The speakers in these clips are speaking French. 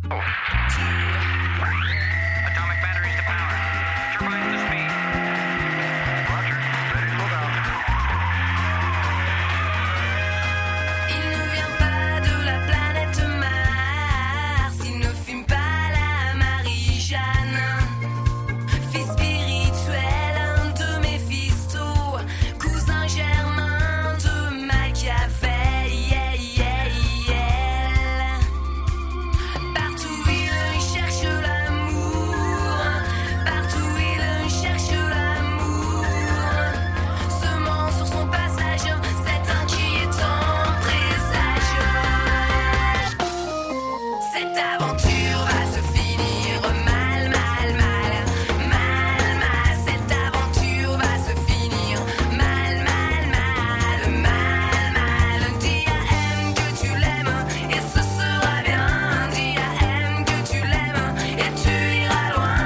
Atomic batteries to power. Turbines to speed. Roger. Ready to move out. Il ne vient pas de la planète Mars, il ne fume pas la Marie-Jeanne. Fils spirituel, un de Méphisto, cousin germain de Machiavel. Partout il cherche l'amour, partout il cherche l'amour, semant sur son passage cet inquiétant présage. Cette aventure va se finir mal, mal, mal, mal, mal. Cette aventure va se finir mal, mal, mal, mal, mal. Dis à M que tu l'aimes et ce sera bien. Dis à M que tu l'aimes et tu iras loin.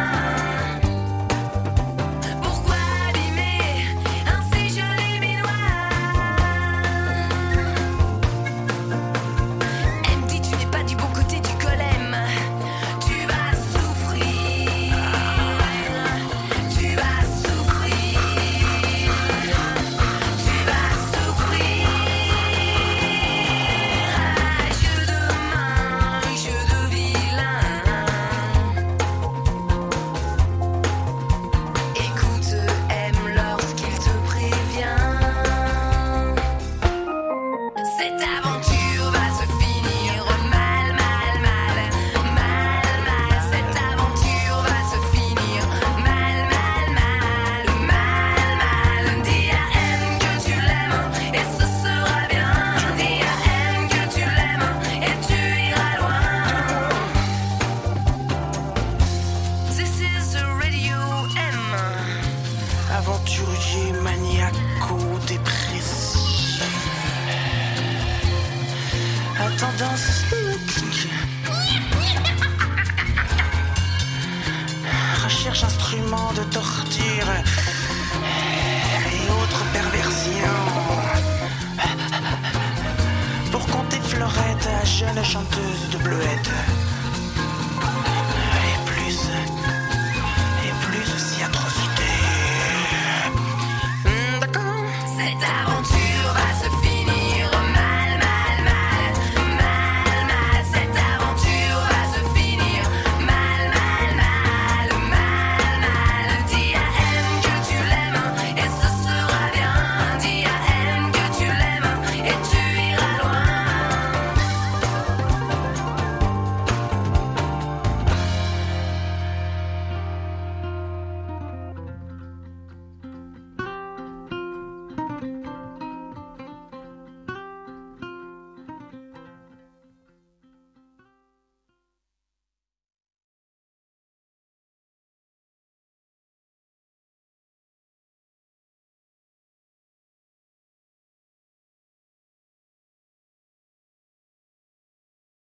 Pourquoi abîmer un si joli minois? M dit tu n'es pas du bon côté du golem. Tu vas souffrir. Tu vas souffrir. Tu vas souffrir. Jeu de main, jeu de vilain. Écoute M lorsqu'il te prévient. Cette aventure va se finir mal, mal, mal, mal, mal. Cette aventure va se finir mal, mal, mal, mal, mal. Dis à M que tu l'aimes et ce sera bien. Dis à M que tu l'aimes et tu iras loin. This is the Radio M. Aventurier maniaco-dépressif à tendance lunatique. Recherche instruments de torture et autres perversions pour compter fleurette à jeune chanteuse de bleuette.